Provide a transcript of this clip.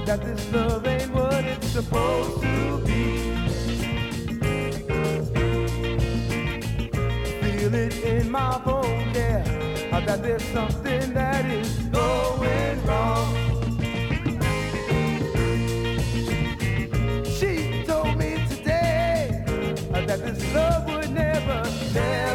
that this love ain't what it's supposed to be. Feel it in my bones, yeah, that there's something that is going wrong. She told me today that this love would never